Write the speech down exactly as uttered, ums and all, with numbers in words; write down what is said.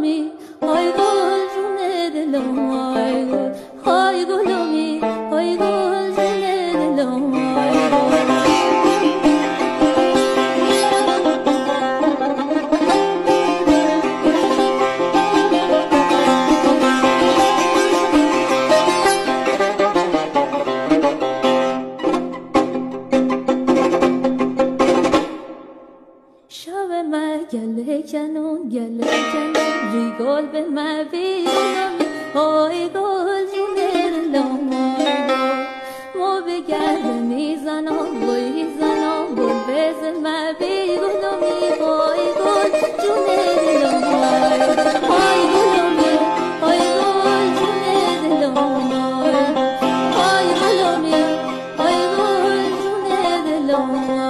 گلمی های گل جون دلم های گل های گلمی های گل جون دلم های گل شب ما گله کنون گله کنون ریگال به ما بیرونم های گل جون دلم های گل ما به گرد میزنم بوی زنم گل بز ما بیرونمی های گل جون دلم های های گلمی های گل جون دلم های های گلمی های گل جون دلم